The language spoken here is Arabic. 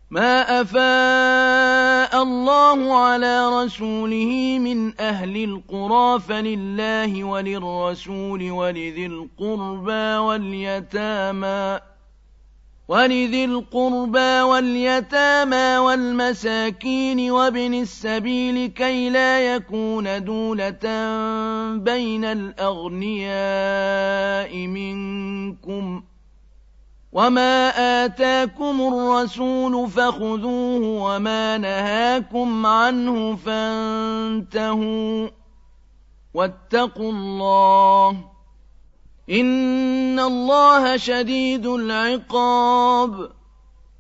ما أفاء الله على رسوله من أهل القرى فلله وللرسول ولذي القربى واليتامى والمساكين وابن السبيل كي لا يكون دولة بين الأغنياء منكم وما آتاكم الرسول فخذوه وما نهاكم عنه فانتهوا واتقوا الله إن الله شديد العقاب